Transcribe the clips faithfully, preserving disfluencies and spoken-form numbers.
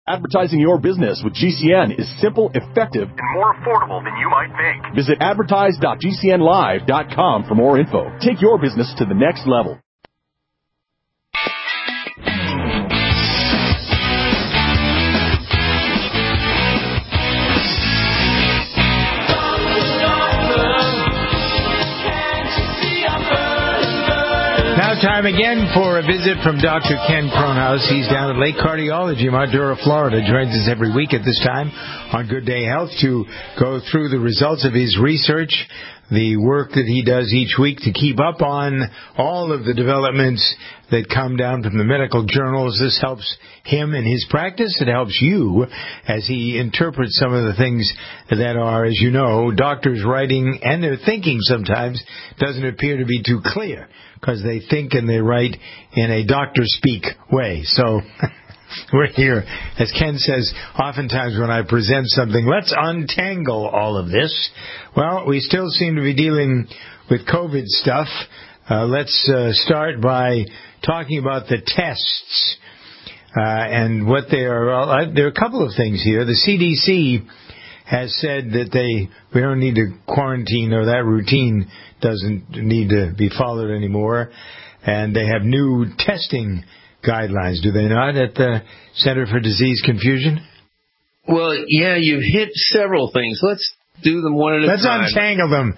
Advertising your business with G C N is simple, effective, and more affordable than you might think. Visit advertise dot g c n live dot com for more info. Take your business to the next level. Now time again for a visit from Doctor Ken Kronhaus. He's down at Lake Cardiology, Madura, Florida. Joins us every week at this time on Good Day Health to go through the results of his research, the work that he does each week to keep up on all of the developments that come down from the medical journals. This helps him in his practice. It helps you as he interprets some of the things that are, as you know, doctors writing and their thinking sometimes doesn't appear to be too clear because they think and they write in a doctor-speak way. So we're here, as Ken says, oftentimes when I present something, let's untangle all of this. Well, we still seem to be dealing with COVID stuff. Uh, let's uh, start by talking about the tests uh, and what they are. Uh, there are a couple of things here. The C D C has said that they we don't need to quarantine, or that routine doesn't need to be followed anymore. And they have new testing guidelines, do they not, at the Center for Disease Confusion? Well, yeah, you've hit several things. Let's do them one at a Let's time. Let's untangle them.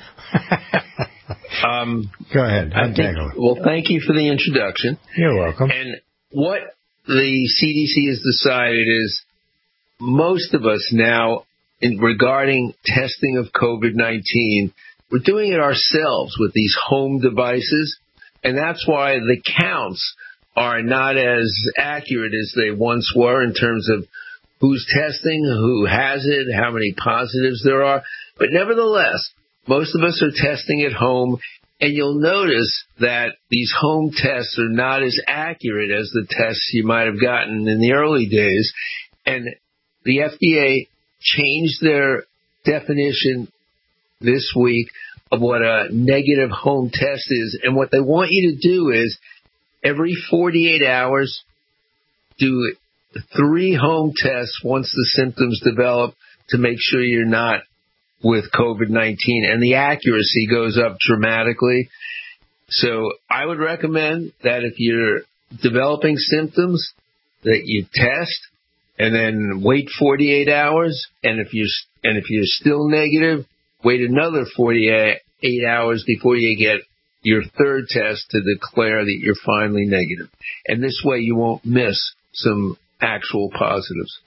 um, Go ahead, untangle them. Well, thank you for the introduction. You're welcome. And what the C D C has decided is most of us now, in regarding testing of COVID nineteen, we're doing it ourselves with these home devices, and that's why the counts are not as accurate as they once were in terms of who's testing, who has it, how many positives there are. But nevertheless, most of us are testing at home, and you'll notice that these home tests are not as accurate as the tests you might have gotten in the early days. And the F D A changed their definition this week of what a negative home test is. And what they want you to do is every forty-eight hours, do three home tests once the symptoms develop to make sure you're not with COVID nineteen. And the accuracy goes up dramatically. So I would recommend that if you're developing symptoms, that you test and then wait forty-eight hours. And if you're, and if you're still negative, wait another forty-eight hours before you get your third test to declare that you're finally negative. And this way you won't miss some actual positives.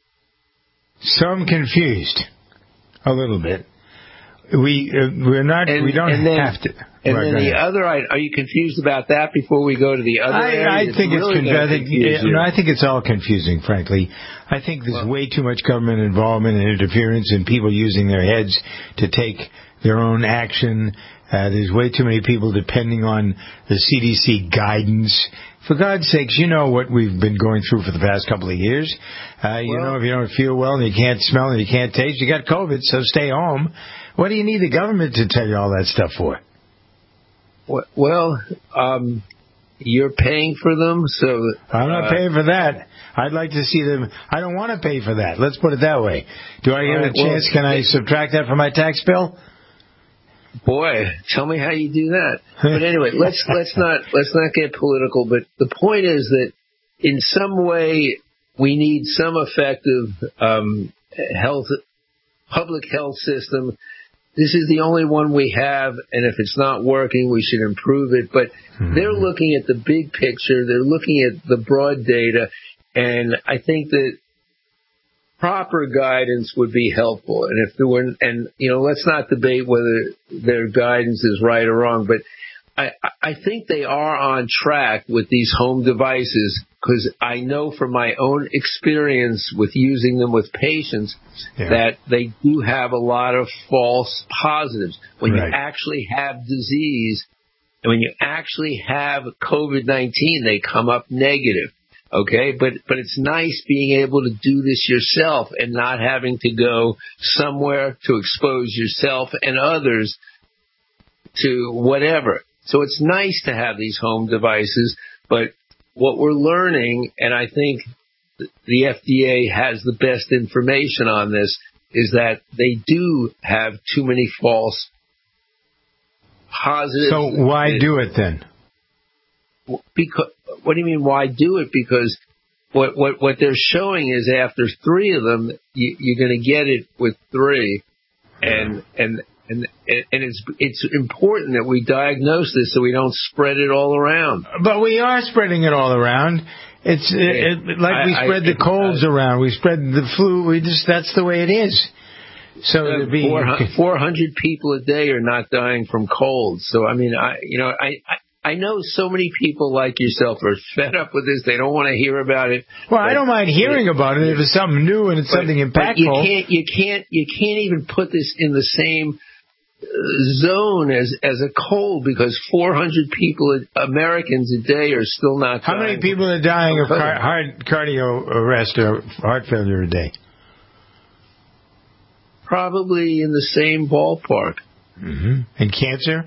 So I'm confused a little bit. We uh, we're not and, we don't and then, have to. And right, then the other, are you confused about that before we go to the other? I, I think it's, really conf- I think, yeah, no, I think it's all confusing, frankly. I think there's well, way too much government involvement and interference and people using their heads to take their own action. Uh, there's way too many people depending on the C D C guidance. For God's sakes, you know what we've been going through for the past couple of years. Uh, you well, know, if you don't feel well and you can't smell and you can't taste, you got COVID, so stay home. What do you need the government to tell you all that stuff for? Well, um, you're paying for them, so... I'm not uh, paying for that. I'd like to see them... I don't want to pay for that. Let's put it that way. Do I get right, a chance? Well, Can I subtract that from my tax bill? Boy, tell me how you do that. But anyway, let's let's not let's not get political. But the point is that in some way we need some effective um, health, public health system. This is the only one we have, and if it's not working, we should improve it. But mm-hmm. they're looking at the big picture. They're looking at the broad data, and I think that proper guidance would be helpful. And if there were, and you know, let's not debate whether their guidance is right or wrong, but I, I think they are on track with these home devices, because I know from my own experience with using them with patients yeah. that they do have a lot of false positives. When right. you actually have disease, and when you actually have COVID nineteen, they come up negative. Okay, but but it's nice being able to do this yourself and not having to go somewhere to expose yourself and others to whatever. So it's nice to have these home devices, but what we're learning, and I think the F D A has the best information on this is that they do have too many false positives. So why do it then? Because what do you mean? Why do it? Because what what what they're showing is after three of them, you, you're going to get it with three, and and and and it's it's important that we diagnose this so we don't spread it all around. But we are spreading it all around. It's it, it, like we spread I, I, the colds I, around. We spread the flu. We just that's the way it is. So uh, be, four hundred people a day are not dying from colds. So I mean, I you know I. I I know so many people like yourself are fed up with this. They don't want to hear about it. Well, I don't mind hearing about it if it's something new and it's but, something impactful. But you can't, you can't, you can't even put this in the same zone as as a cold because four hundred people, Americans a day, are still not. How dying. Many people are dying of car- heart cardio arrest or heart failure a day? Probably in the same ballpark. Mm-hmm. And cancer?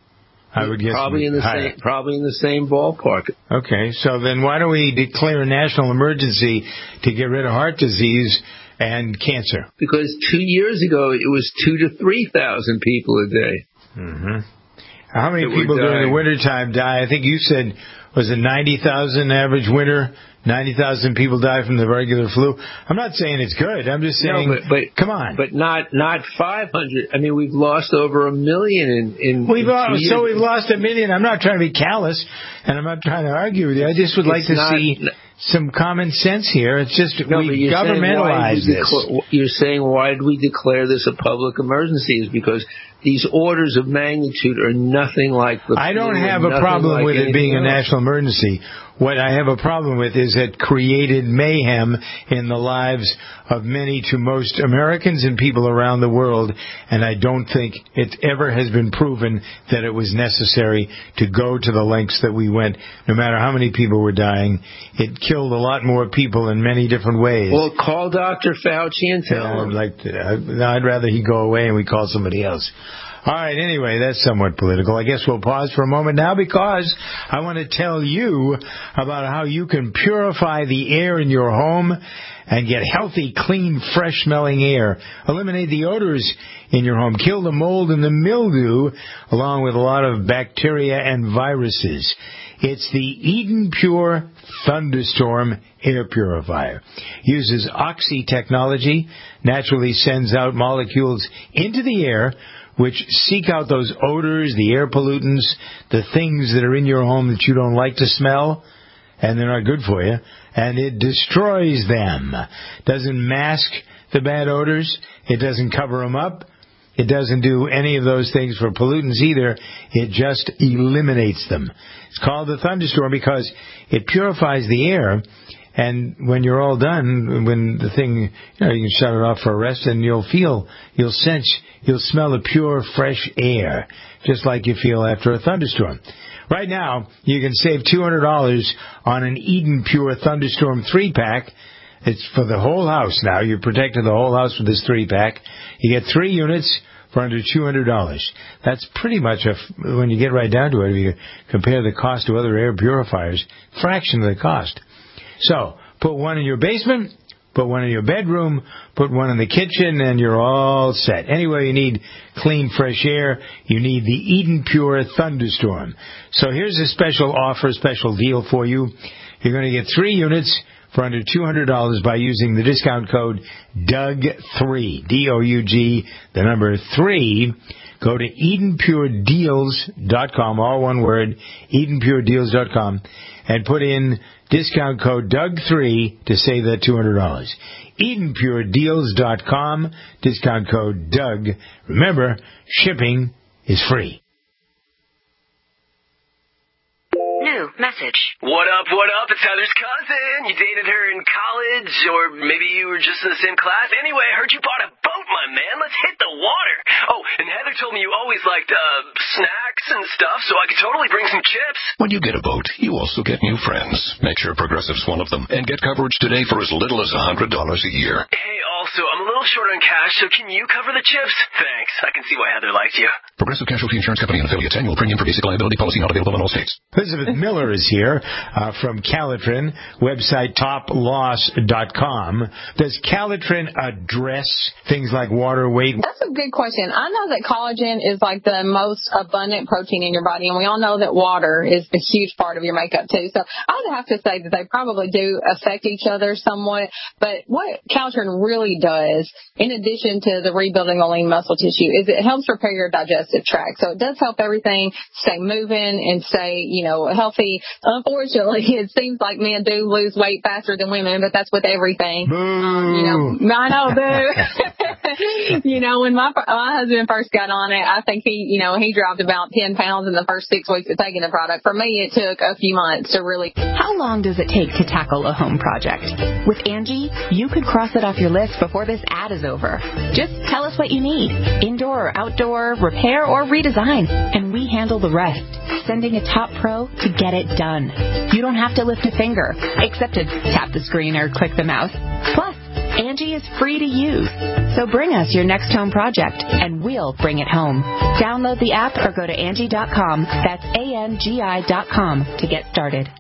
I would guess probably in the higher. same probably in the same ballpark. Okay, so then why don't we declare a national emergency to get rid of heart disease and cancer? Because two years ago it was two to three thousand people a day. Mm-hmm. How many people during the wintertime die? I think you said was it ninety thousand average winter. ninety thousand people die from the regular flu. I'm not saying it's good. I'm just saying, no, but, but, come on. But not not five hundred. I mean, we've lost over a million in, in we've in lost, So we've lost a million. I'm not trying to be callous, and I'm not trying to argue with you. I just would like to not, see some common sense here. It's just no, we governmentalize this. Declare, you're saying, why did we declare this a public emergency? Is because these orders of magnitude are nothing like the I don't have a problem like with it being else. a national emergency. What I have a problem with is it created mayhem in the lives of many to most Americans and people around the world, and I don't think it ever has been proven that it was necessary to go to the lengths that we went, no matter how many people were dying. It killed a lot more people in many different ways. Well, call Doctor Fauci and tell yeah, him. I'd, like to, I'd rather he go away and we call somebody else. All right, anyway, that's somewhat political. I guess we'll pause for a moment now because I want to tell you about how you can purify the air in your home and get healthy, clean, fresh-smelling air. Eliminate the odors in your home. Kill the mold and the mildew, along with a lot of bacteria and viruses. It's the Eden Pure Thunderstorm Air Purifier. Uses Oxy technology, naturally sends out molecules into the air which seek out those odors, the air pollutants, the things that are in your home that you don't like to smell, and they're not good for you, and it destroys them. Doesn't mask the bad odors. It doesn't cover them up. It doesn't do any of those things for pollutants either. It just eliminates them. It's called the Thunderstorm because it purifies the air. And when you're all done, when the thing, you know, you can shut it off for a rest and you'll feel, you'll sense, you'll smell the pure, fresh air, just like you feel after a thunderstorm. Right now, you can save two hundred dollars on an Eden Pure Thunderstorm three-pack. It's for the whole house now. You're protecting the whole house with this three-pack. You get three units for under two hundred dollars. That's pretty much, a, when you get right down to it, if you compare the cost to other air purifiers, fraction of the cost. So, put one in your basement, put one in your bedroom, put one in the kitchen, and you're all set. Anyway, you need clean, fresh air. You need the Eden Pure Thunderstorm. So here's a special offer, special deal for you. You're going to get three units for under two hundred dollars by using the discount code D O U G three, D O U G, the number three. Go to Eden Pure Deals dot com, all one word, Eden Pure Deals dot com, and put in discount code D O U G three to save that two hundred dollars. Eden Pure Deals dot com, discount code D O U G. Remember, shipping is free. New message. What up, what up? It's Heather's cousin. You dated her in college, or maybe you were just in the same class. Anyway, I heard you bought a boat, my man. Let's hit the water. Oh, and Heather told me you always liked uh, snacks and stuff, so I could totally bring some chips. When you get a boat, you also get new friends. Make sure Progressive's one of them. And get coverage today for as little as one hundred dollars a year. Hey, also, I'm a little short on cash, so can you cover the chips? Thanks. I can see why Heather liked you. Progressive Casualty Insurance Company and affiliates. Annual premium for basic liability policy not available in all states. Elizabeth Miller is here uh, from Calitrin, website top loss dot com. Does Calitrin address things like water weight? That's a good question. I know that collagen is like the most abundant protein in your body, and we all know that water is a huge part of your makeup too. So I would have to say that they probably do affect each other somewhat. But what Calitrin really does, in addition to the rebuilding the lean muscle tissue, is it helps repair your digestive tract. So it does help everything stay moving and stay, you know, healthy. Unfortunately, it seems like men do lose weight faster than women, but that's with everything. Um, you know, I know, boo. You know, when my my husband first got on it, I think he, you know, he dropped about ten pounds in the first six weeks of taking the product. For me, it took a few months to really. How long does it take to tackle a home project? With Angie, you could cross it off your list before this ad is over. Just tell us what you need. Indoor or outdoor, repair or redesign, and we handle the rest, sending a top pro to get it done. You don't have to lift a finger, except to tap the screen or click the mouse. Plus, Angie is free to use. So bring us your next home project, and we'll bring it home. Download the app or go to Angie dot com. That's A N G I dot com to get started.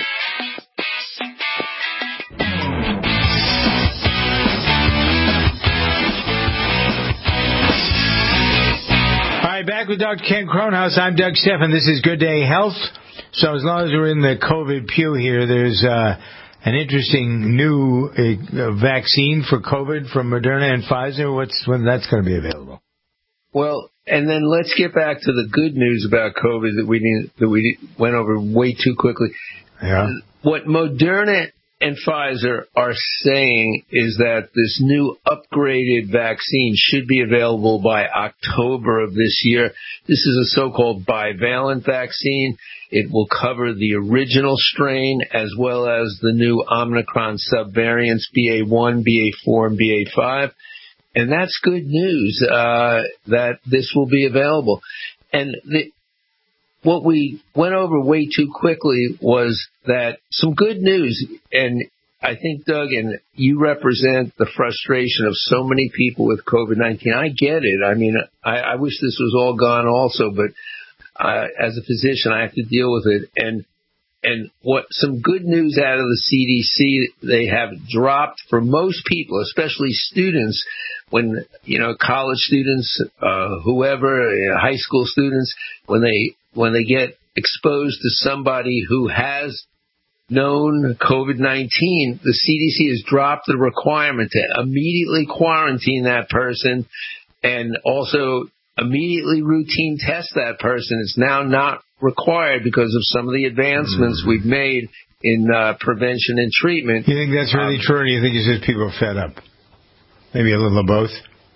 Back with Doctor Ken Kronhaus. I'm Doug Stephan. This is Good Day Health. So as long as we're in the COVID pew here, there's uh, an interesting new uh, vaccine for COVID from Moderna and Pfizer. What's when that's going to be available? Well, and then let's get back to the good news about COVID that we didn't, that we went over way too quickly. Yeah. What Moderna and Pfizer are saying is that this new upgraded vaccine should be available by October of this year. This is a so-called bivalent vaccine. It will cover the original strain as well as the new Omicron subvariants, B A one, B A four, and B A five. And that's good news uh, that this will be available. And the What we went over way too quickly was that some good news, and I think, Doug, and you represent the frustration of so many people with COVID nineteen. I get it. I mean, I, I wish this was all gone also, but uh, as a physician, I have to deal with it. And and what some good news out of the C D C, they have dropped for most people, especially students, when, you know, college students, uh, whoever, you know, high school students, when they when they get exposed to somebody who has known COVID nineteen, the C D C has dropped the requirement to immediately quarantine that person and also immediately routine test that person. It's now not required because of some of the advancements mm. we've made in uh, prevention and treatment. You think that's really um, true, or do you think it's just people are fed up? Maybe a little of both?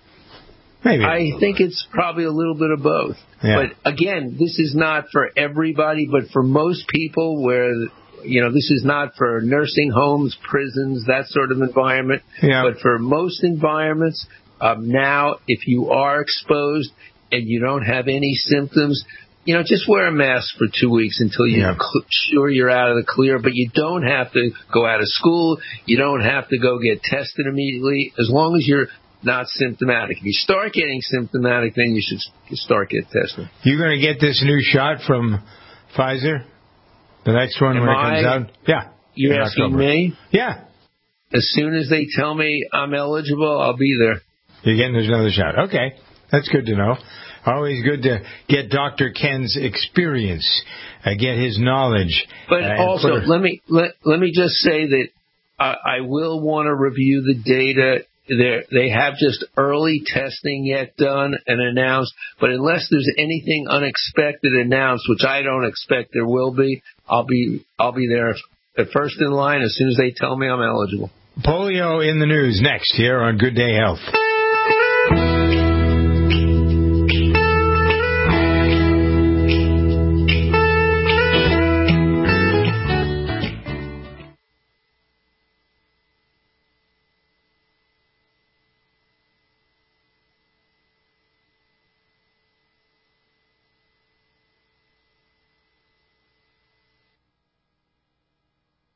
Maybe. I think it's probably a little bit of both. Yeah. But again, this is not for everybody, but for most people where, you know, this is not for nursing homes, prisons, that sort of environment. Yeah. But for most environments, um, now, if you are exposed and you don't have any symptoms, you know, just wear a mask for two weeks until you're yeah. cl- sure you're out of the clear. But you don't have to go out of school. You don't have to go get tested immediately, as long as you're not symptomatic. If you start getting symptomatic, then you should start getting tested. You're going to get this new shot from Pfizer? The next one Am when it I, comes out? Yeah. You're asking October. me? Yeah. As soon as they tell me I'm eligible, I'll be there. You're getting there's another shot. Okay. That's good to know. Always good to get Doctor Ken's experience, uh, get his knowledge. But uh, also, put... let me let, let me just say that I, I will want to review the data. They're, they have just early testing yet done and announced, but unless there's anything unexpected announced, which I don't expect there will be, I'll be I'll be there at first in line as soon as they tell me I'm eligible. Polio in the news next here on Good Day Health.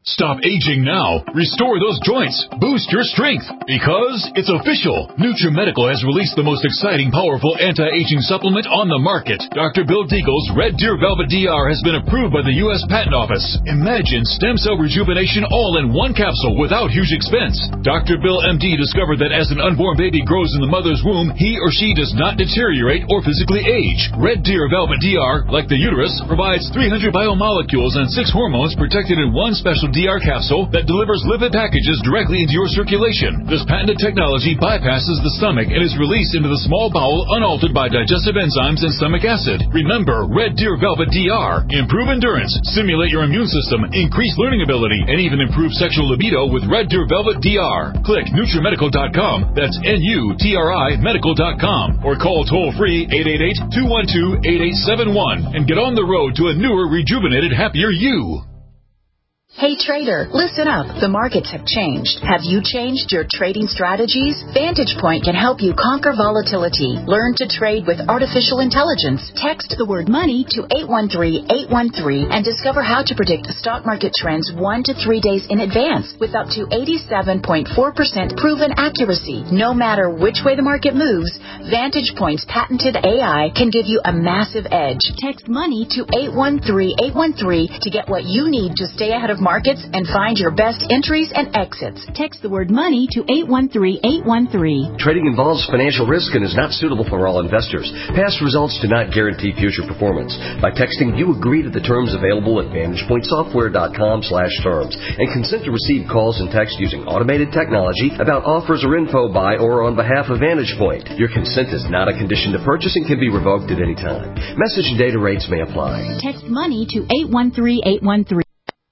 Stop aging now. Restore those joints. Boost your strength. Because it's official. NutriMedical has released the most exciting, powerful anti-aging supplement on the market. Doctor Bill Deagle's Red Deer Velvet D R has been approved by the U S Patent Office. Imagine stem cell rejuvenation all in one capsule without huge expense. Doctor Bill M D discovered that as an unborn baby grows in the mother's womb, he or she does not deteriorate or physically age. Red Deer Velvet D R, like the uterus, provides three hundred biomolecules and six hormones protected in one special D R capsule that delivers lipid packages directly into your circulation. This patented technology bypasses the stomach and is released into the small bowel unaltered by digestive enzymes and stomach acid. Remember, Red Deer Velvet D R. Improve endurance, stimulate your immune system, increase learning ability, and even improve sexual libido with Red Deer Velvet D R. Click NutriMedical dot com. That's N U T R I medical dot com. Or call toll-free eight eight eight, two one two, eight eight seven one and get on the road to a newer, rejuvenated, happier you. Hey trader, listen up. The markets have changed. Have you changed your trading strategies? Vantage Point can help you conquer volatility. Learn to trade with artificial intelligence. Text the word money to eight one three, eight one three and discover how to predict the stock market trends one to three days in advance with up to eighty-seven point four percent proven accuracy. No matter which way the market moves, Vantage Point's patented A I can give you a massive edge. Text money to eight one three, eight one three to get what you need to stay ahead of markets and find your best entries and exits. Text the word money to eight one three, eight one three. Trading involves financial risk and is not suitable for all investors. Past results do not guarantee future performance. By texting, you agree to the terms available at vantage point software dot com slash terms and consent to receive calls and text using automated technology about offers or info by or on behalf of Vantage Point. Your consent is not a condition to purchase and can be revoked at any time. Message and data rates may apply. Text money to eight one three, eight one three.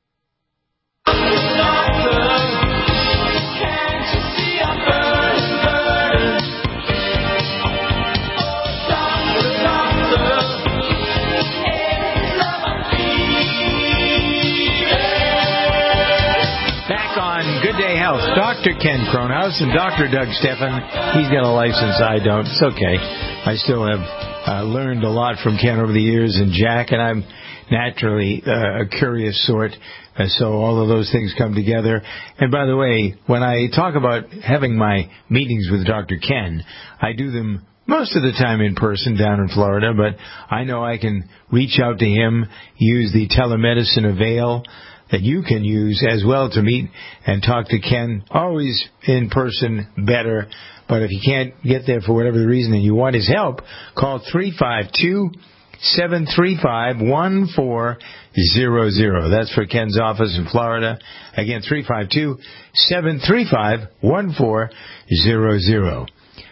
Doctor Ken Kronhaus and Doctor Doug Stephan. He's got a license. I don't. It's okay. I still have uh, learned a lot from Ken over the years, and Jack, and I'm naturally uh, a curious sort, uh, so all of those things come together. And by the way, when I talk about having my meetings with Doctor Ken, I do them most of the time in person down in Florida, but I know I can reach out to him, use the telemedicine avail that you can use as well to meet and talk to Ken. Always in person better, but if you can't get there for whatever the reason and you want his help, call three five two, seven three five, one four zero zero. That's for Ken's office in Florida. Again, three five two, seven three five, one four zero zero.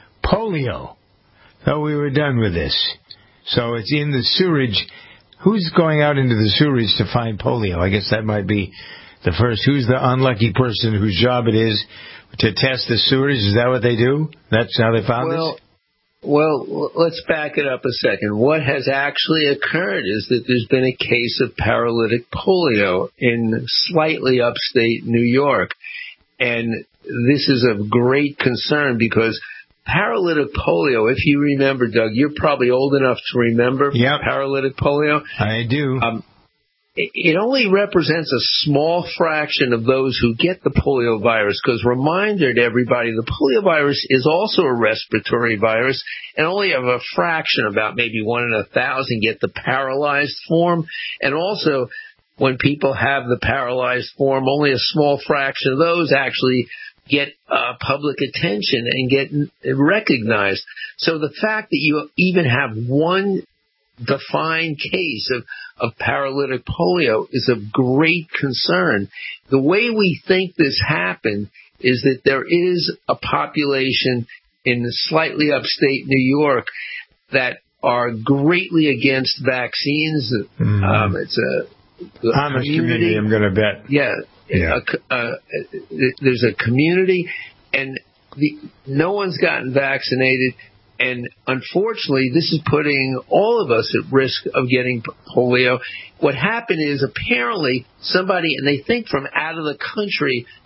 Polio. Oh, we were done with this. So it's in the sewerage. Who's going out into the sewerage to find polio? I guess that might be the first. Who's the unlucky person whose job it is to test the sewage? Is that what they do? That's how they found well, this? Well, let's back it up a second. What has actually occurred is that there's been a case of paralytic polio in slightly upstate New York. And this is of great concern because paralytic polio, if you remember, Doug, you're probably old enough to remember yep. paralytic polio. I do. Um, it, it only represents a small fraction of those who get the polio virus, because reminder to everybody, the polio virus is also a respiratory virus, and only of a fraction, about maybe one in a thousand, get the paralyzed form. And also, when people have the paralyzed form, only a small fraction of those actually get uh, public attention and get recognized. So the fact that you even have one defined case of, of paralytic polio is of great concern. The way we think this happened is that there is a population in slightly upstate New York that are greatly against vaccines. Mm-hmm. Um, it's a, a Amish community, community, I'm going to bet. Yeah. Yeah. A, uh, there's a community, and the, no one's gotten vaccinated, and unfortunately, this is putting all of us at risk of getting polio. What happened is apparently somebody, and they think from out of the country,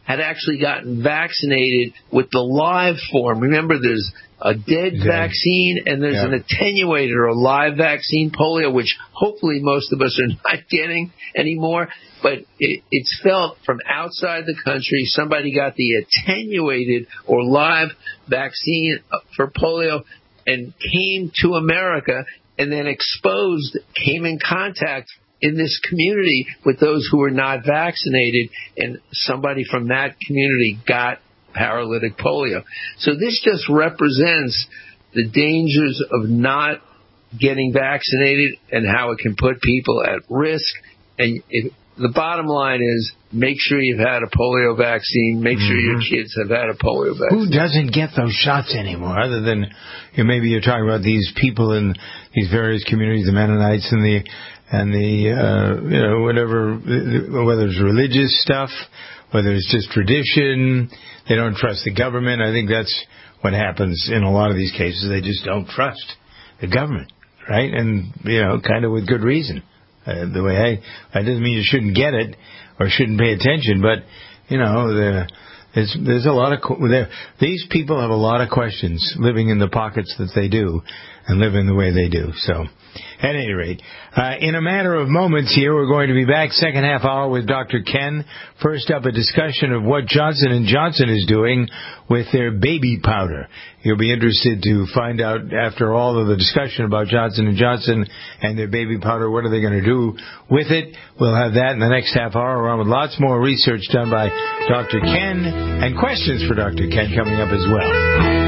had actually gotten vaccinated with the live form. Remember, there's a dead okay. vaccine and there's yeah. an attenuated or live vaccine, polio, which hopefully most of us are not getting anymore. But it, it's felt from outside the country. Somebody got the attenuated or live vaccine for polio and came to America and then exposed, came in contact in this community with those who were not vaccinated, and somebody from that community got paralytic polio. So this just represents the dangers of not getting vaccinated and how it can put people at risk. And it, the bottom line is, make sure you've had a polio vaccine. Make sure mm-hmm. your kids have had a polio vaccine. Who doesn't get those shots anymore, other than, you know, maybe you're talking about these people in these various communities, the Mennonites and the and the, uh, you know, whatever, whether it's religious stuff, whether it's just tradition, they don't trust the government. I think that's what happens in a lot of these cases. They just don't trust the government, right? And, you know, kind of with good reason. Uh, the way I, that doesn't mean you shouldn't get it or shouldn't pay attention, but, you know, the, there's, there's a lot of, these people have a lot of questions living in the pockets that they do and living the way they do. So, at any rate, uh, in a matter of moments here, we're going to be back second half hour with Doctor Ken. First up, a discussion of what Johnson and Johnson is doing with their baby powder. You'll be interested to find out, after all of the discussion about Johnson and Johnson and their baby powder, what are they going to do with it? We'll have that in the next half hour, along with lots more research done by Doctor Ken and questions for Doctor Ken coming up as well.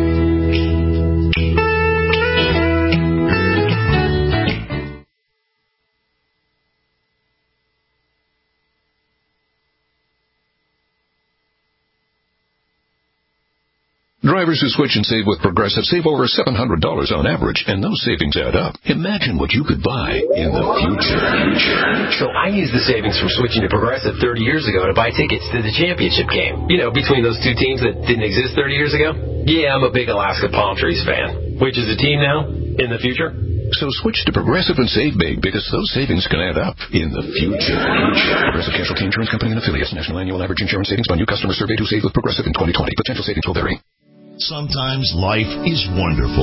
Drivers who switch and save with Progressive save over seven hundred dollars on average, and those savings add up. Imagine what you could buy in the future. So I used the savings from switching to Progressive thirty years ago to buy tickets to the championship game. You know, between those two teams that didn't exist thirty years ago. Yeah, I'm a big Alaska Palm Trees fan. Which is a team now? In the future? So switch to Progressive and save big, because those savings can add up in the future. Progressive Casualty Insurance Company and affiliates. National annual average insurance savings by new customers surveyed who saved with Progressive in twenty twenty. Potential savings will vary. Sometimes life is wonderful,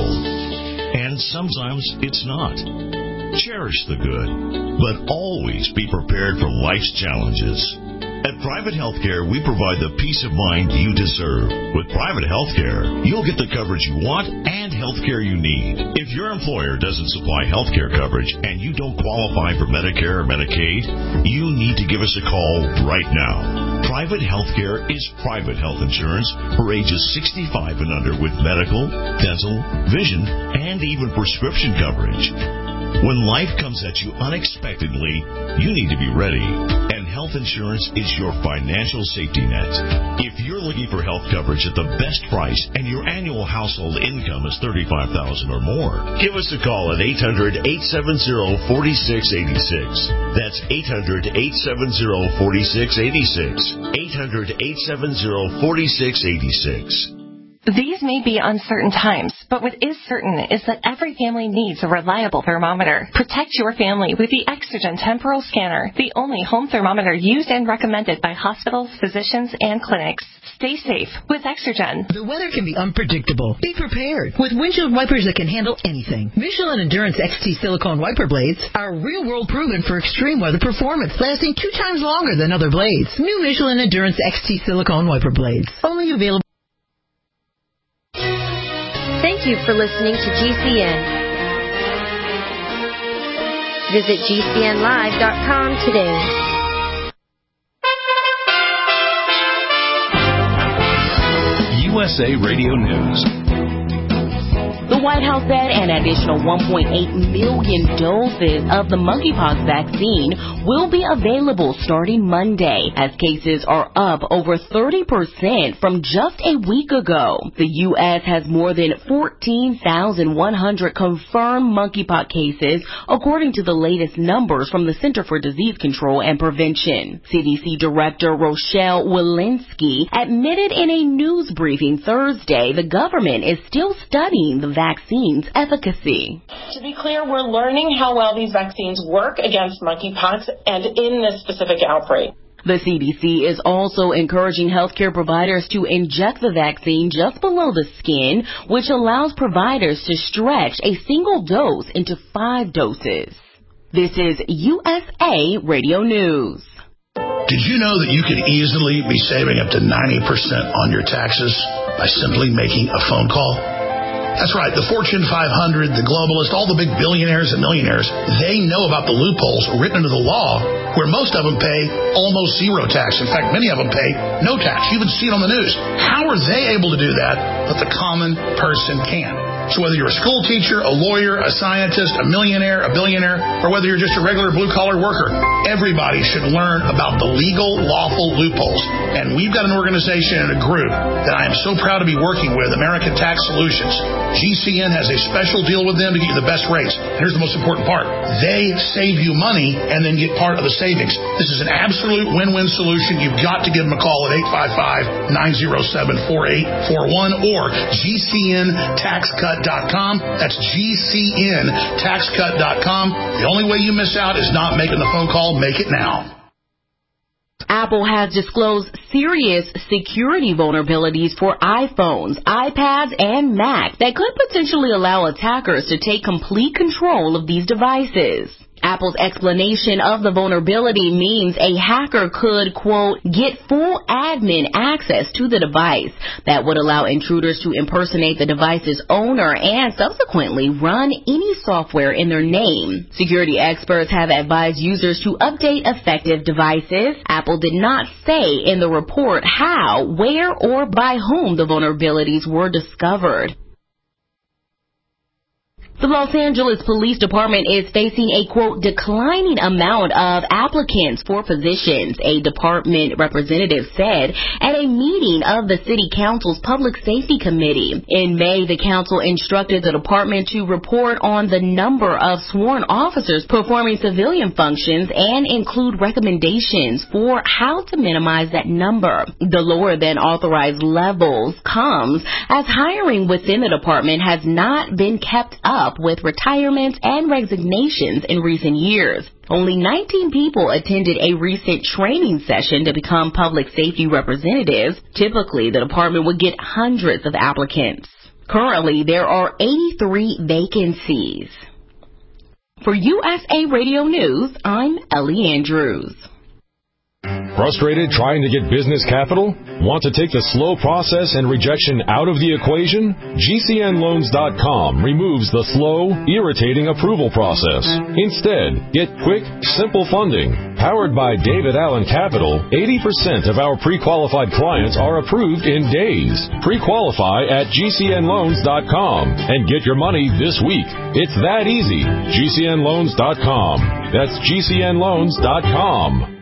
and sometimes it's not. Cherish the good, but always be prepared for life's challenges. At Private Healthcare, we provide the peace of mind you deserve. With Private Healthcare, you'll get the coverage you want and healthcare you need. If your employer doesn't supply healthcare coverage and you don't qualify for Medicare or Medicaid, you need to give us a call right now. Private Healthcare is private health insurance for ages sixty-five and under with medical, dental, vision, and even prescription coverage. When life comes at you unexpectedly, you need to be ready. And health insurance is your financial safety net. If you're looking for health coverage at the best price and your annual household income is thirty-five thousand dollars or more, give us a call at eight hundred, eight seven zero, four six eight six. That's eight hundred, eight seven zero, four six eight six. eight hundred, eight seven zero, four six eight six. These may be uncertain times, but what is certain is that every family needs a reliable thermometer. Protect your family with the Exergen Temporal Scanner, the only home thermometer used and recommended by hospitals, physicians, and clinics. Stay safe with Exergen. The weather can be unpredictable. Be prepared with windshield wipers that can handle anything. Michelin Endurance X T silicone wiper blades are real-world proven for extreme weather performance, lasting two times longer than other blades. New Michelin Endurance X T silicone wiper blades, only available. Thank you for listening to G C N. Visit G C N live dot com today. U S A Radio News. The White House said an additional one point eight million doses of the monkeypox vaccine will be available starting Monday, as cases are up over thirty percent from just a week ago. The U S has more than fourteen thousand one hundred confirmed monkeypox cases, according to the latest numbers from the Center for Disease Control and Prevention. C D C Director Rochelle Walensky admitted in a news briefing Thursday the government is still studying the vaccine's efficacy. To be clear, we're learning how well these vaccines work against monkeypox and in this specific outbreak. The C D C is also encouraging healthcare providers to inject the vaccine just below the skin, which allows providers to stretch a single dose into five doses. This is U S A Radio News. Did you know that you could easily be saving up to ninety percent on your taxes by simply making a phone call? That's right. The Fortune five hundred, the globalists, all the big billionaires and millionaires, they know about the loopholes written into the law where most of them pay almost zero tax. In fact, many of them pay no tax. You even see it on the news. How are they able to do that, but the common person can't? So whether you're a school teacher, a lawyer, a scientist, a millionaire, a billionaire, or whether you're just a regular blue-collar worker, everybody should learn about the legal, lawful loopholes. And we've got an organization and a group that I am so proud to be working with, American Tax Solutions. G C N has a special deal with them to get you the best rates. And here's the most important part. They save you money and then get part of the savings. This is an absolute win-win solution. You've got to give them a call at eight five five, nine oh seven, four eight four one or G C N tax cut dot com. That's G C N tax cut dot com. The only way you miss out is not making the phone call. Make it now. Apple has disclosed serious security vulnerabilities for iPhones, iPads, and Mac that could potentially allow attackers to take complete control of these devices. Apple's explanation of the vulnerability means a hacker could, quote, get full admin access to the device that would allow intruders to impersonate the device's owner and subsequently run any software in their name. Security experts have advised users to update affected devices. Apple did not say in the report how, where, or by whom the vulnerabilities were discovered. The Los Angeles Police Department is facing a, quote, declining amount of applicants for positions, a department representative said at a meeting of the City Council's Public Safety Committee. In May, the council instructed the department to report on the number of sworn officers performing civilian functions and include recommendations for how to minimize that number. The lower than authorized levels comes as hiring within the department has not been kept up with retirements and resignations in recent years. Only nineteen people attended a recent training session to become public safety representatives. Typically, the department would get hundreds of applicants. Currently, there are eighty-three vacancies. For U S A Radio News, I'm Ellie Andrews. Frustrated trying to get business capital? Want to take the slow process and rejection out of the equation? G C N loans dot com removes the slow, irritating approval process. Instead, get quick, simple funding. Powered by David Allen Capital, eighty percent of our pre-qualified clients are approved in days. Pre-qualify at G C N loans dot com and get your money this week. It's that easy. G C N loans dot com. That's G C N loans dot com.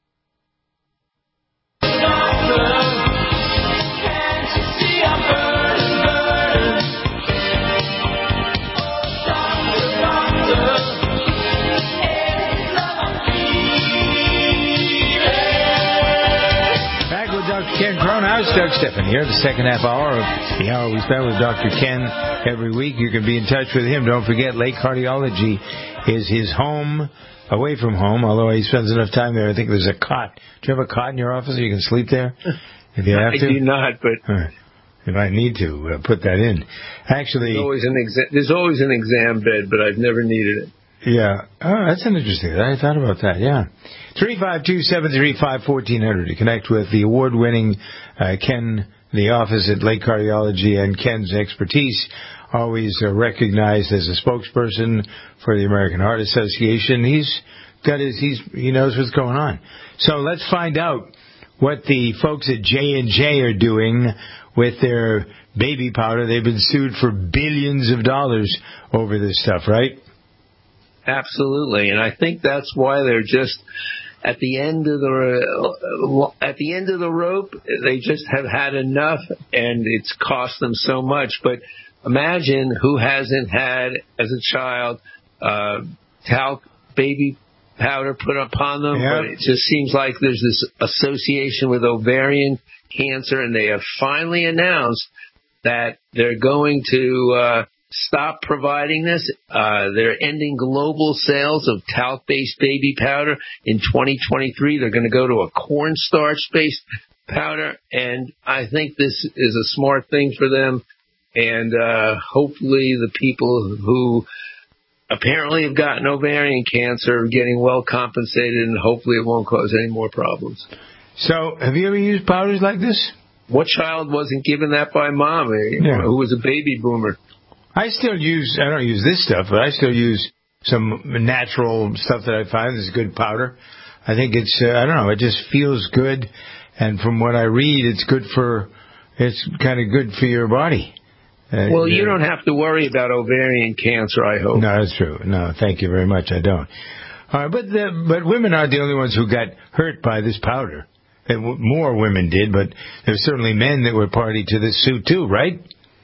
Ken Cronhouse, Doug Steffen here, the second half hour of the hour we spend with Doctor Ken every week. You can be in touch with him. Don't forget, Lake Cardiology is his home, away from home, although he spends enough time there. I think there's a cot. Do you have a cot in your office so you can sleep there? If you have to? I do not, but... Right. If I need to, uh, put that in. Actually... There's always, an exa- there's always an exam bed, but I've never needed it. Yeah. Oh, that's an interesting. I thought about that, yeah. three five two, seven three five, one four zero zero to connect with the award-winning uh, Ken, the office at Lake Cardiology, and Ken's expertise, always uh, recognized as a spokesperson for the American Heart Association. He's got his, he's, he knows what's going on. So let's find out what the folks at J and J are doing with their baby powder. They've been sued for billions of dollars over this stuff, right? Absolutely, and I think that's why they're just at the end of the at the end of the rope. They just have had enough, and it's cost them so much. But imagine who hasn't had, as a child, uh, talc baby powder put upon them. Yeah. But it just seems like there's this association with ovarian cancer, and they have finally announced that they're going to uh, stop providing this. Uh, they're ending global sales of talc-based baby powder in twenty twenty-three. They're going to go to a cornstarch-based powder, and I think this is a smart thing for them. And uh, hopefully the people who apparently have gotten ovarian cancer are getting well compensated, and hopefully it won't cause any more problems. So, have you ever used powders like this? What child wasn't given that by mom, yeah. who was a baby boomer? I still use, I don't use this stuff, but I still use some natural stuff that I find is good powder. I think it's, uh, I don't know, it just feels good. And from what I read, it's good for, it's kind of good for your body. Uh, well, you don't have to worry about ovarian cancer, I hope. No, that's true. No, thank you very much. I don't. All right, but the, but women aren't the only ones who got hurt by this powder. And more women did, but there's certainly men that were party to this suit too, right?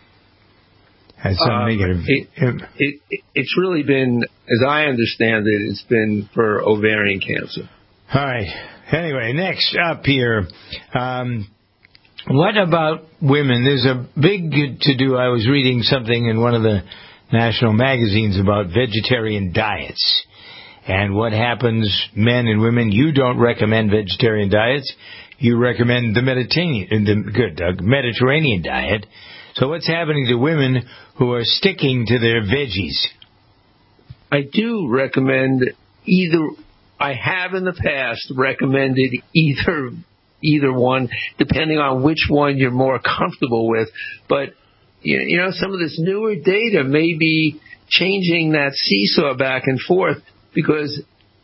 Had some um, negative. It, it, it, it's really been, as I understand it, it's been for ovarian cancer. All right. Anyway, next up here. Um, What about women? There's a big to-do. I was reading something in one of the national magazines about vegetarian diets and what happens, men and women. You don't recommend vegetarian diets. You recommend the Mediterranean, the good Doug, Mediterranean diet. So what's happening to women who are sticking to their veggies? I do recommend either. I have in the past recommended either. Either one, depending on which one you're more comfortable with. But, you know, some of this newer data may be changing that seesaw back and forth, because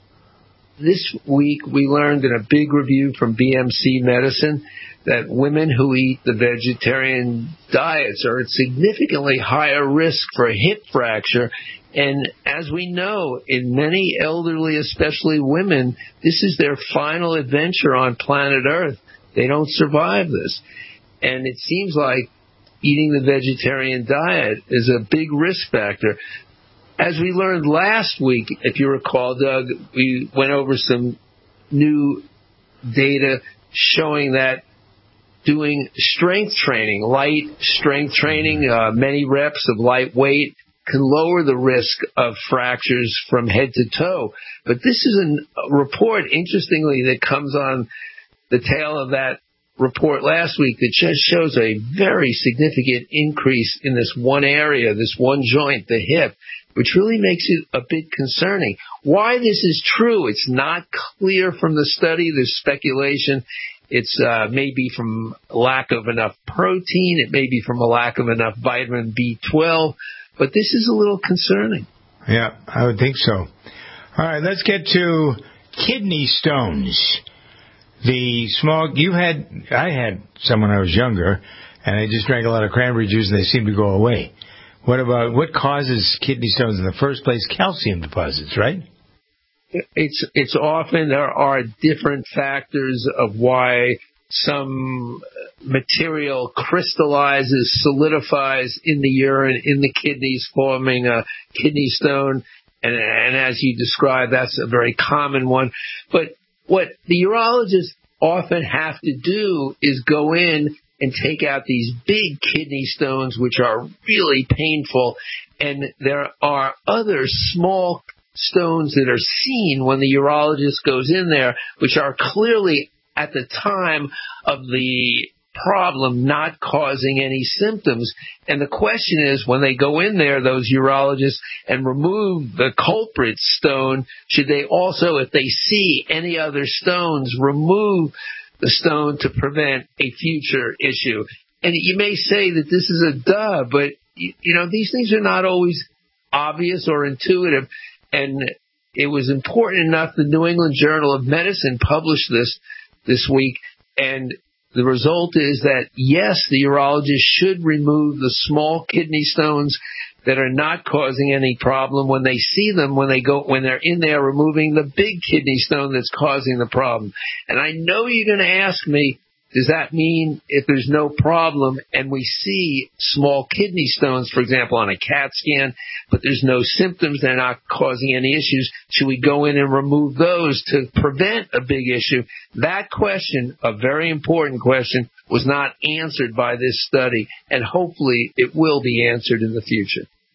this week we learned in a big review from B M C Medicine that women who eat the vegetarian diets are at significantly higher risk for hip fracture. And as we know, in many elderly, especially women, this is their final adventure on planet Earth. They don't survive this. And it seems like eating the vegetarian diet is a big risk factor. As we learned last week, if you recall, Doug, we went over some new data showing that doing strength training, light strength training, uh, many reps of light weight, can lower the risk of fractures from head to toe. But this is a report, interestingly, that comes on the tail of that report last week that just shows a very significant increase in this one area, this one joint, the hip, which really makes it a bit concerning. Why this is true, it's not clear from the study. There's speculation. It's uh, maybe from lack of enough protein. It may be from a lack of enough vitamin B twelve. But this is a little concerning. Yeah, I would think so. All right, let's get to kidney stones. The small, you had, I had some when I was younger, and I just drank a lot of cranberry juice and they seemed to go away. What about, what causes kidney stones in the first place? Calcium deposits, right? It's, it's often, there are different factors of why some material crystallizes, solidifies in the urine, in the kidneys, forming a kidney stone. And, and as you described, that's a very common one. But what the urologists often have to do is go in and take out these big kidney stones, which are really painful. And there are other small stones that are seen when the urologist goes in there, which are clearly at the time of the problem not causing any symptoms. And the question is, when they go in there, those urologists, and remove the culprit stone, should they also, if they see any other stones, remove the stone to prevent a future issue? And you may say that this is a duh, but, you know, these things are not always obvious or intuitive. And it was important enough the New England Journal of Medicine published this this week, and the result is that, yes, the urologist should remove the small kidney stones that are not causing any problem when they see them, when they go, when they're in there removing the big kidney stone that's causing the problem. And I know you're going to ask me, does that mean if there's no problem and we see small kidney stones, for example, on a CAT scan, but there's no symptoms, they're not causing any issues, should we go in and remove those to prevent a big issue? That question, a very important question, was not answered by this study, and hopefully it will be answered in the future.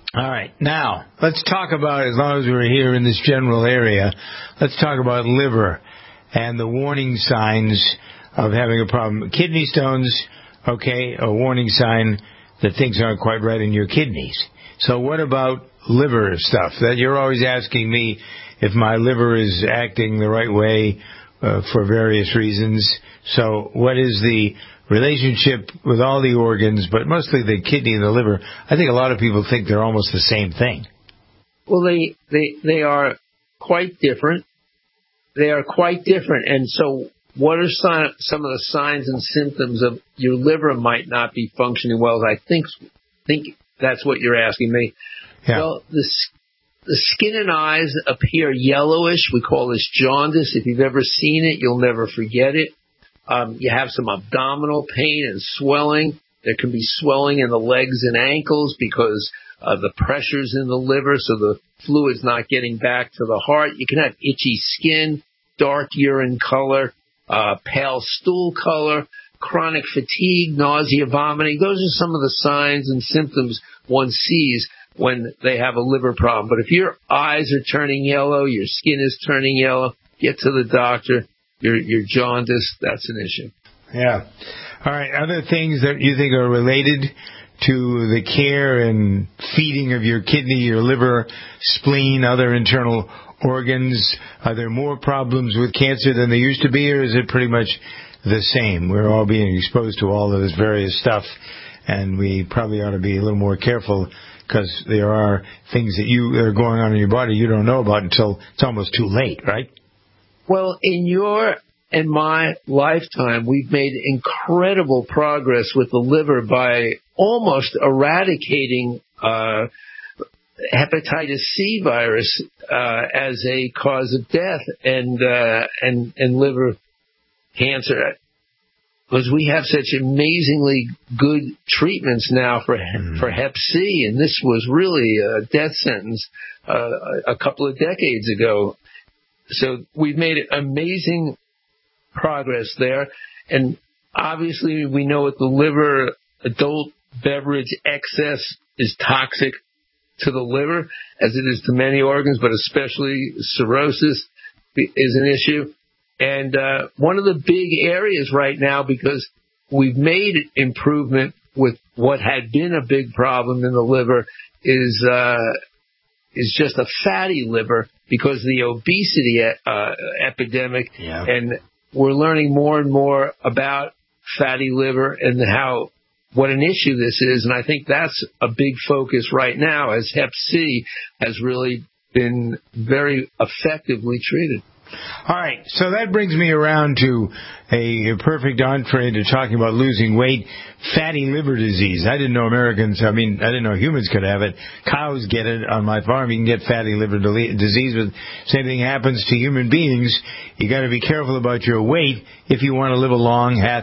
All right. Now, let's talk about, as long as we're here in this general area, let's talk about liver and the warning signs of having a problem. Kidney stones, okay, a warning sign that things aren't quite right in your kidneys. So what about liver stuff? That you're always asking me if my liver is acting the right way uh, for various reasons. So what is the relationship with all the organs, but mostly the kidney and the liver? I think a lot of people think they're almost the same thing. Well, they they they are quite different. They are quite different. And so what are some, some of the signs and symptoms of your liver might not be functioning well? I think think that's what you're asking me. Yeah. Well, the, the skin and eyes appear yellowish. We call this jaundice. If you've ever seen it, you'll never forget it. Um, you have some abdominal pain and swelling. There can be swelling in the legs and ankles because uh, the pressure's in the liver, so the fluid's not getting back to the heart. You can have itchy skin, dark urine color, uh, pale stool color, chronic fatigue, nausea, vomiting. Those are some of the signs and symptoms one sees when they have a liver problem. But if your eyes are turning yellow, your skin is turning yellow, get to the doctor. Your your jaundice, that's an issue. Yeah. All right. Other things that you think are related to the care and feeding of your kidney, your liver, spleen, other internal organs? Are there more problems with cancer than there used to be, or is it pretty much the same? We're all being exposed to all of this various stuff, and we probably ought to be a little more careful because there are things that you that are going on in your body you don't know about until it's almost too late, right? Well, in your and my lifetime, we've made incredible progress with the liver by almost eradicating uh, hepatitis C virus uh, as a cause of death and uh, and and liver cancer, because we have such amazingly good treatments now for mm. for Hep C, and this was really a death sentence uh, a couple of decades ago. So we've made amazing progress there. And obviously we know with the liver, adult beverage excess is toxic to the liver, as it is to many organs, but especially cirrhosis is an issue. And uh, one of the big areas right now, because we've made improvement with what had been a big problem in the liver, is uh, is just a fatty liver, because of the obesity uh, epidemic. Yeah. And we're learning more and more about fatty liver and how what an issue this is. And I think that's a big focus right now, as Hep C has really been very effectively treated. All right, so that brings me around to a perfect entree to talking about losing weight, fatty liver disease. I didn't know Americans, I mean, I didn't know humans could have it. Cows get it. On my farm, you can get fatty liver disease, but same thing happens to human beings. You got to be careful about your weight if you want to live a long, half.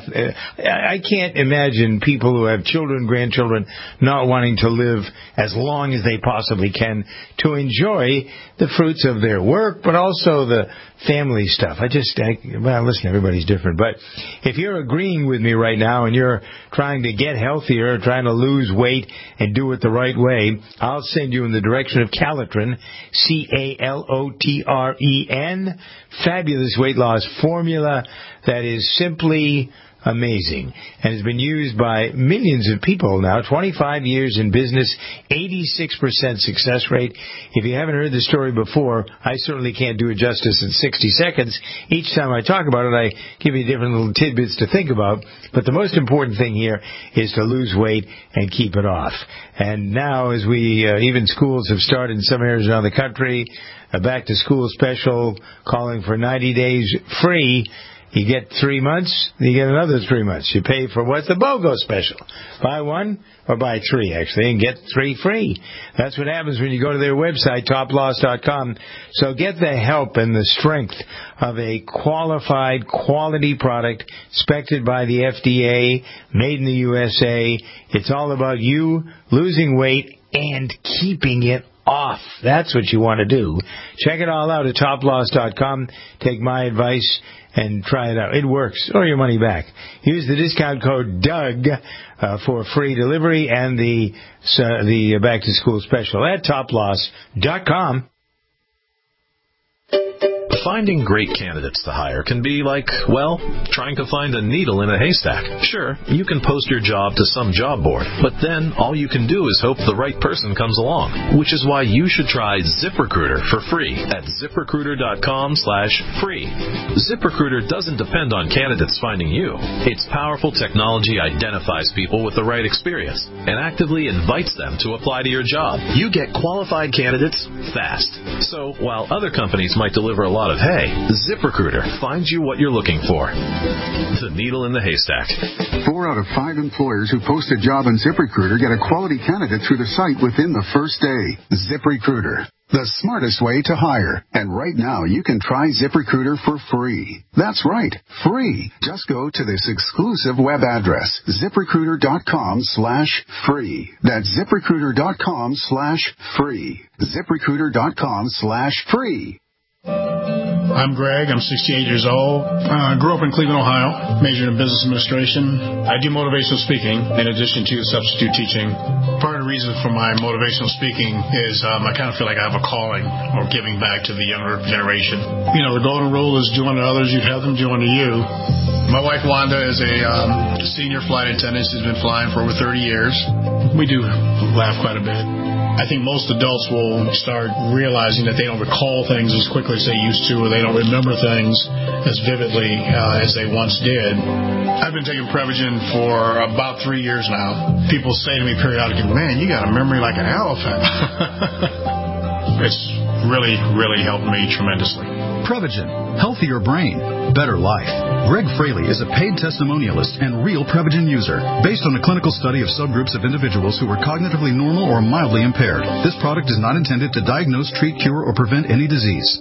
I can't imagine people who have children, grandchildren, not wanting to live as long as they possibly can to enjoy the fruits of their work, but also the family stuff. I just, I, well, listen, everybody's different. But if you're agreeing with me right now and you're trying to get healthier, trying to lose weight and do it the right way, I'll send you in the direction of Calotren, C A L O T R E N, fabulous weight loss formula that is simply amazing and has been used by millions of people now. twenty-five years in business, eighty-six percent success rate. If you haven't heard the story before, I certainly can't do it justice in sixty seconds. Each time I talk about it, I give you different little tidbits to think about. But the most important thing here is to lose weight and keep it off. And now, as we, uh, even schools have started in some areas around the country, a back-to-school special calling for ninety days free. You get three months, you get another three months. You pay for what's the BOGO special? Buy one or buy three, actually, and get three free. That's what happens when you go to their website, top loss dot com. So get the help and the strength of a qualified, quality product, inspected by the F D A, made in the U S A. It's all about you losing weight and keeping it off. That's what you want to do. Check it all out at top loss dot com. Take my advice and try it out. It works, or your money back. Use the discount code Doug uh, for free delivery and the uh, the back to school special at top loss dot com. Finding great candidates to hire can be like, well, trying to find a needle in a haystack. Sure, you can post your job to some job board, but then all you can do is hope the right person comes along, which is why you should try ZipRecruiter for free at ZipRecruiter.com slash free. ZipRecruiter doesn't depend on candidates finding you. Its powerful technology identifies people with the right experience and actively invites them to apply to your job. You get qualified candidates fast. So while other companies might deliver a lot of hay, ZipRecruiter finds you what you're looking for. The needle in the haystack. Four out of five employers who post a job on ZipRecruiter get a quality candidate through the site within the first day. ZipRecruiter, the smartest way to hire. And right now, you can try ZipRecruiter for free. That's right, free. Just go to this exclusive web address, ZipRecruiter.com slash free. That's ZipRecruiter.com slash free. ZipRecruiter.com slash free. I'm Greg. I'm sixty-eight years old. I uh, grew up in Cleveland, Ohio. Majored in business administration. I do motivational speaking in addition to substitute teaching. Part of the reason for my motivational speaking is um, I kind of feel like I have a calling or giving back to the younger generation. You know, the golden rule is do unto others, you'd have them do unto you. My wife Wanda is a um, senior flight attendant. She's been flying for over thirty years. We do laugh quite a bit. I think most adults will start realizing that they don't recall things as quickly as they used to, or they don't remember things as vividly uh, as they once did. I've been taking Prevagen for about three years now. People say to me periodically, man, you got a memory like an elephant. It's really, really helped me tremendously. Prevagen. Healthier brain. Better life. Greg Fraley is a paid testimonialist and real Prevagen user. Based on a clinical study of subgroups of individuals who were cognitively normal or mildly impaired. This product is not intended to diagnose, treat, cure, or prevent any disease.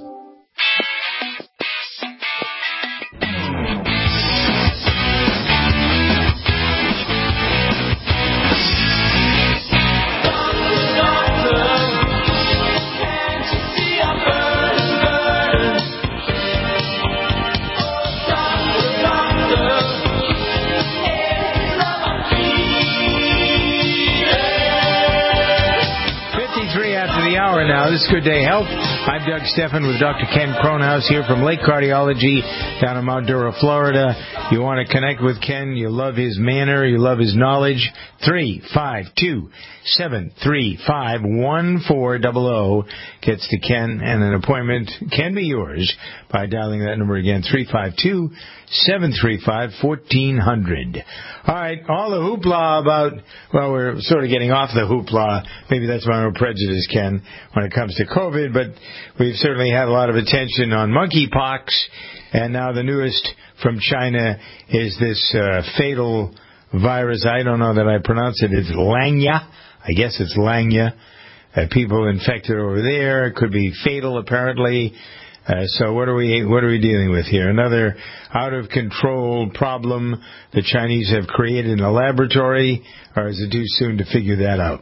Now, this is Good Day Health. I'm Doug Stephan with Doctor Ken Cronhaus here from Lake Cardiology down in Mount Dora, Florida. You want to connect with Ken, you love his manner, you love his knowledge. three five two, seven three five, one four zero zero gets to Ken, and an appointment can be yours by dialing that number again, three five two, seven three five, one four zero zero. All right, all the hoopla about, well, we're sort of getting off the hoopla. Maybe that's my own prejudice, Ken, when it comes to COVID, but we've certainly had a lot of attention on monkeypox, and now the newest from China is this uh, fatal virus. I don't know that I pronounce it. It's Langya. I guess it's Langya. Uh, people infected over there. It could be fatal, apparently. Uh, so what are we what are we dealing with here? Another out of control problem the Chinese have created in a laboratory, or is it too soon to figure that out?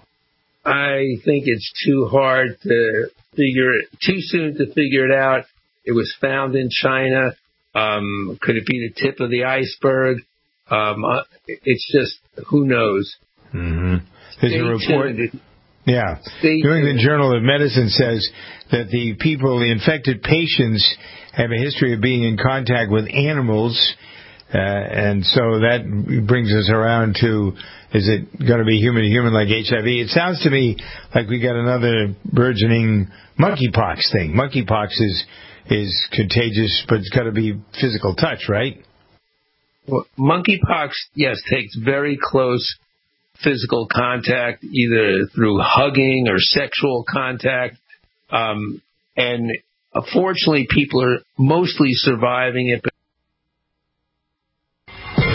I think it's too hard to figure it, too soon to figure it out. It was found in China. Um, could it be the tip of the iceberg? Um, it's just, who knows? Mm-hmm. There's Stay a report. tuned. Yeah. Stay New England tuned. Journal of Medicine says that the people, the infected patients, have a history of being in contact with animals, uh, and so that brings us around to, is it going to be human to human like H I V? It sounds to me like we got another burgeoning monkeypox thing. Monkeypox is is contagious, but it's got to be physical touch, right? Well, monkeypox, yes, takes very close physical contact, either through hugging or sexual contact. Um, and unfortunately, people are mostly surviving it.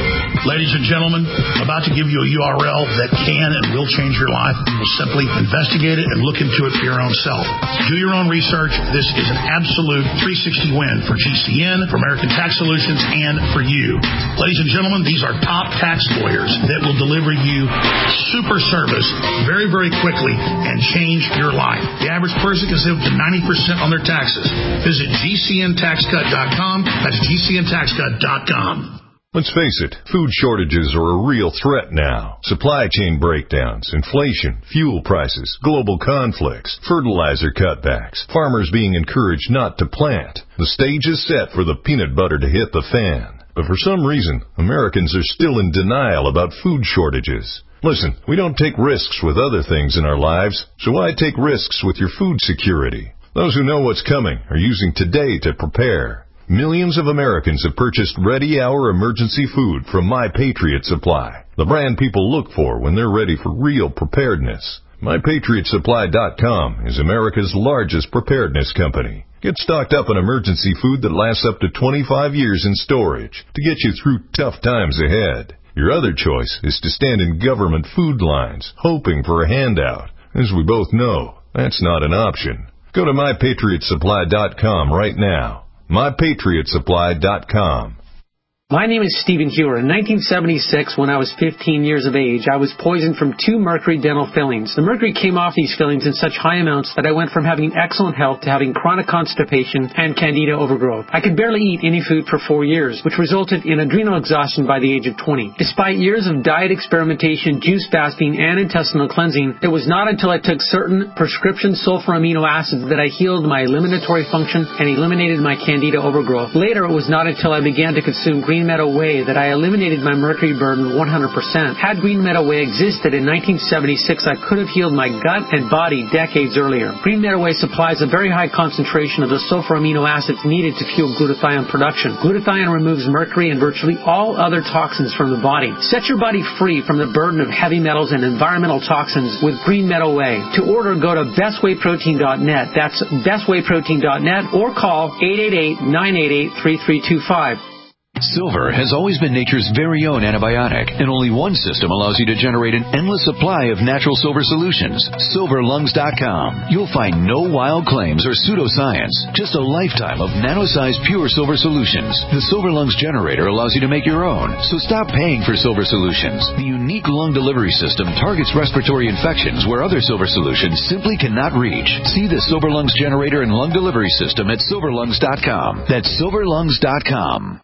Ladies and gentlemen, I'm about to give you a U R L that can and will change your life. You will simply investigate it and look into it for your own self. Do your own research. This is an absolute three sixty win for G C N, for American Tax Solutions, and for you. Ladies and gentlemen, these are top tax lawyers that will deliver you super service very, very quickly and change your life. The average person can save up to ninety percent on their taxes. Visit G C N tax cut dot com. That's G C N tax cut dot com. Let's face it, food shortages are a real threat now. Supply chain breakdowns, inflation, fuel prices, global conflicts, fertilizer cutbacks, farmers being encouraged not to plant. The stage is set for the peanut butter to hit the fan. But for some reason, Americans are still in denial about food shortages. Listen, we don't take risks with other things in our lives, so why take risks with your food security? Those who know what's coming are using today to prepare. Millions of Americans have purchased Ready Hour emergency food from My Patriot Supply, the brand people look for when they're ready for real preparedness. My Patriot Supply dot com is America's largest preparedness company. Get stocked up on emergency food that lasts up to twenty-five years in storage to get you through tough times ahead. Your other choice is to stand in government food lines, hoping for a handout. As we both know, that's not an option. Go to My Patriot Supply dot com right now. My Patriot Supply dot com. My name is Stephen Hewer. In nineteen seventy-six, when I was fifteen years of age, I was poisoned from two mercury dental fillings. The mercury came off these fillings in such high amounts that I went from having excellent health to having chronic constipation and candida overgrowth. I could barely eat any food for four years, which resulted in adrenal exhaustion by the age of twenty. Despite years of diet experimentation, juice fasting, and intestinal cleansing, it was not until I took certain prescription sulfur amino acids that I healed my eliminatory function and eliminated my candida overgrowth. Later, it was not until I began to consume green Green Meadow Whey that I eliminated my mercury burden one hundred percent. Had Green Meadow Whey existed in nineteen seventy-six, I could have healed my gut and body decades earlier. Green Meadow Whey supplies a very high concentration of the sulfur amino acids needed to fuel glutathione production. Glutathione removes mercury and virtually all other toxins from the body. Set your body free from the burden of heavy metals and environmental toxins with Green Meadow Whey. To order, go to best way protein dot net. That's best way protein dot net or call eight eight eight, nine eight eight, three three two five. Silver has always been nature's very own antibiotic, and only one system allows you to generate an endless supply of natural silver solutions. silver lungs dot com. You'll find no wild claims or pseudoscience, just a lifetime of nano-sized pure silver solutions. The Silver Lungs generator allows you to make your own, so stop paying for silver solutions. The unique lung delivery system targets respiratory infections where other silver solutions simply cannot reach. See the Silver Lungs generator and lung delivery system at silver lungs dot com. That's silver lungs dot com.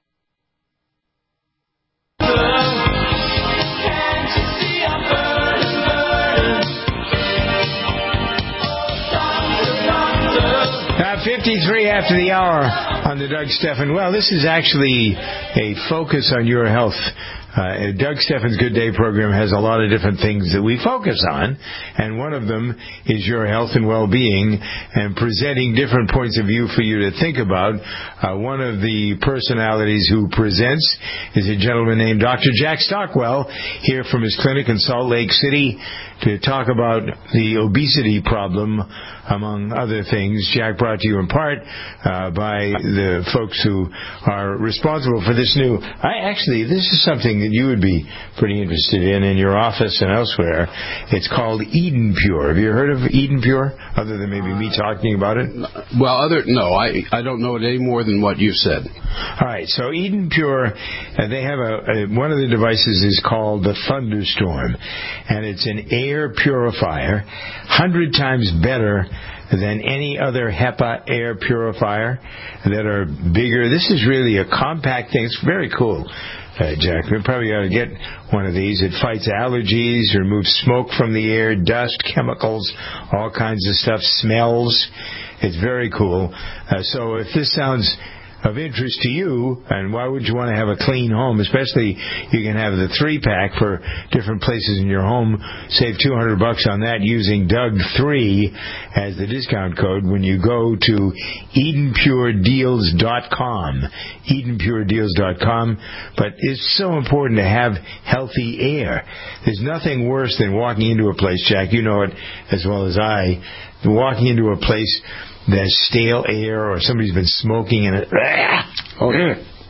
fifty-three after the hour on the Doug Stephan. Well, this is actually a focus on your health. Uh, Doug Stephan's Good Day program has a lot of different things that we focus on, and one of them is your health and well-being and presenting different points of view for you to think about. Uh, one of the personalities who presents is a gentleman named Doctor Jack Stockwell, here from his clinic in Salt Lake City to talk about the obesity problem, among other things. Jack, brought to you in part uh, by the folks who are responsible for this new... I actually, this is something that you would be pretty interested in in your office and elsewhere. It's called Eden Pure. Have you heard of Eden Pure, other than maybe me talking about it? Well, other no, I I don't know it any more than what you said. All right, so Eden Pure, uh, they have a, a one of the devices is called the Thunderstorm, and it's an air purifier, one hundred times better than any other HEPA air purifier that are bigger. This is really a compact thing. It's very cool, uh, Jack. We probably ought to get one of these. It fights allergies, removes smoke from the air, dust, chemicals, all kinds of stuff, smells. It's very cool. Uh, so if this sounds of interest to you, and why would you want to have a clean home? Especially, you can have the three-pack for different places in your home. Save two hundred bucks on that using Doug three as the discount code when you go to Eden Pure Deals dot com. Eden Pure Deals dot com. But it's so important to have healthy air. There's nothing worse than walking into a place, Jack, you know it as well as I, walking into a place there's stale air or somebody's been smoking in it. Oh, yeah.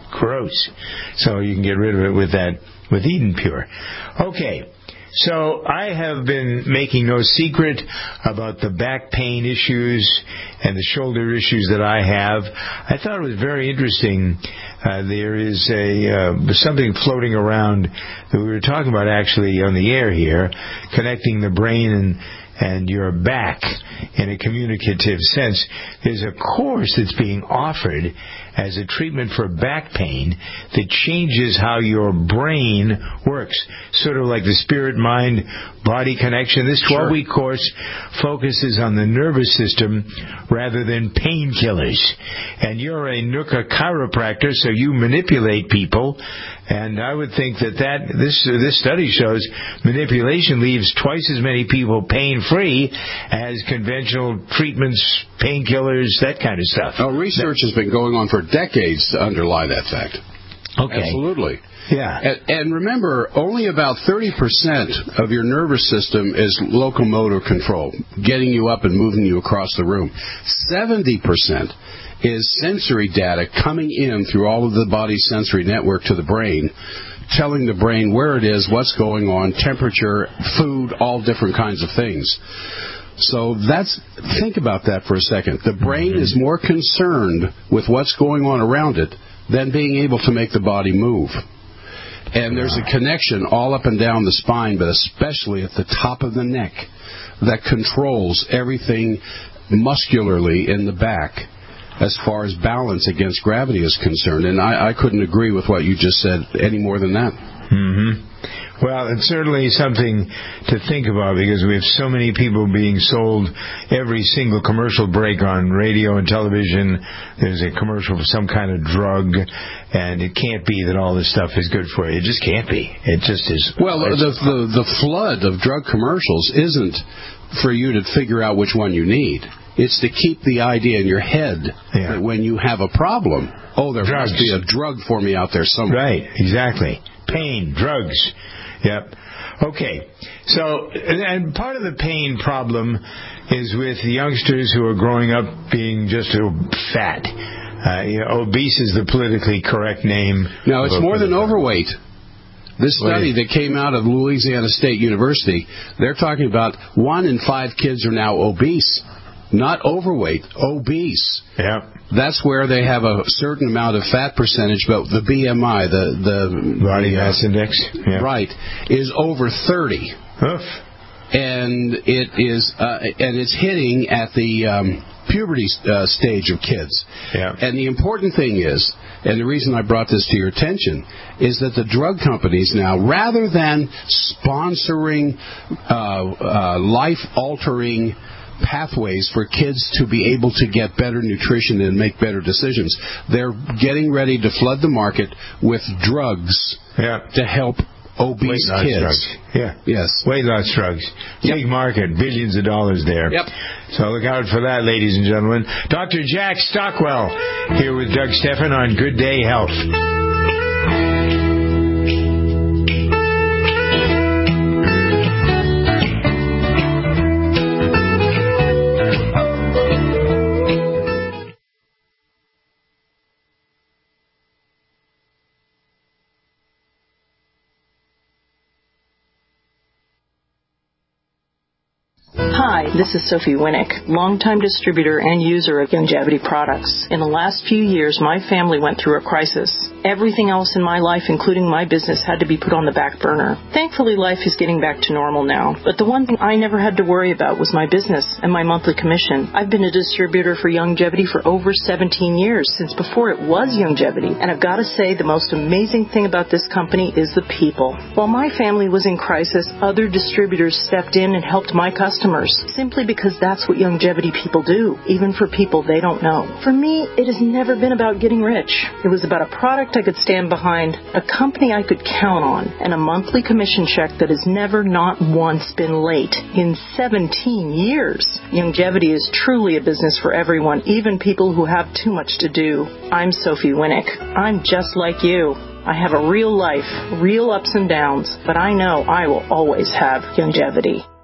gross. So you can get rid of it with that, with Eden Pure. Okay. So I have been making no secret about the back pain issues and the shoulder issues that I have. I thought it was very interesting. Uh, there is a uh, something floating around that we were talking about actually on the air here, connecting the brain and and your back in a communicative sense. There's a course that's being offered as a treatment for back pain that changes how your brain works, sort of like the spirit-mind-body connection. This twelve-week sure. course focuses on the nervous system rather than painkillers. And you're a Nooka chiropractor, so you manipulate people. And I would think that, that this uh, this study shows manipulation leaves twice as many people pain-free as conventional treatments, painkillers, that kind of stuff. Oh, research that, has been going on for decades to underlie that fact. Okay. Absolutely. Yeah. And, and remember, only about thirty percent of your nervous system is locomotor control, getting you up and moving you across the room. seventy percent is sensory data coming in through all of the body's sensory network to the brain, telling the brain where it is, what's going on, temperature, food, all different kinds of things. So that's, think about that for a second. The brain is more concerned with what's going on around it than being able to make the body move. And there's a connection all up and down the spine, but especially at the top of the neck, that controls everything muscularly in the back as far as balance against gravity is concerned. And I, I couldn't agree with what you just said any more than that. Mm-hmm. Well, it's certainly something to think about because we have so many people being sold every single commercial break on radio and television. There's a commercial for some kind of drug, and it can't be that all this stuff is good for you. It just can't be. It just is. Well, the, the, the flood of drug commercials isn't for you to figure out which one you need. It's to keep the idea in your head yeah. that when you have a problem, oh, there drugs. must be a drug for me out there somewhere. Right, exactly. Pain, drugs. Yep. Okay. So, and part of the pain problem is with the youngsters who are growing up being just fat. Uh, you know, obese is the politically correct name. No, it's more than overweight. This study that came out of Louisiana State University, they're talking about one in five kids are now obese. Not overweight, obese. Yeah. That's where they have a certain amount of fat percentage, but the B M I, the the body the, mass uh, index, yeah. right, is over thirty. Oof. And it is, uh, and it's hitting at the um, puberty uh, stage of kids. Yeah. And the important thing is, and the reason I brought this to your attention, is that the drug companies now, rather than sponsoring uh, uh, life-altering pathways for kids to be able to get better nutrition and make better decisions, they're getting ready to flood the market with drugs yeah. to help obese Weight loss kids. Drugs. Yeah. Yes. Weight loss drugs. Yep. Big market, billions of dollars there. Yep. So look out for that, ladies and gentlemen. Doctor Jack Stockwell here with Doug Stephan on Good Day Health. Hi, this is Sophie Winnick, longtime distributor and user of Youngevity products. In the last few years, my family went through a crisis. Everything else in my life, including my business, had to be put on the back burner. Thankfully, life is getting back to normal now. But the one thing I never had to worry about was my business and my monthly commission. I've been a distributor for Youngevity for over seventeen years, since before it was Youngevity. And I've got to say, the most amazing thing about this company is the people. While my family was in crisis, other distributors stepped in and helped my customers, simply because that's what Youngevity people do, even for people they don't know. For me, it has never been about getting rich. It was about a product I could stand behind, a company I could count on, and a monthly commission check that has never not once been late in seventeen years. Youngevity is truly a business for everyone, even people who have too much to do. I'm Sophie Winnick. I'm just like you. I have a real life, real ups and downs, but I know I will always have Youngevity.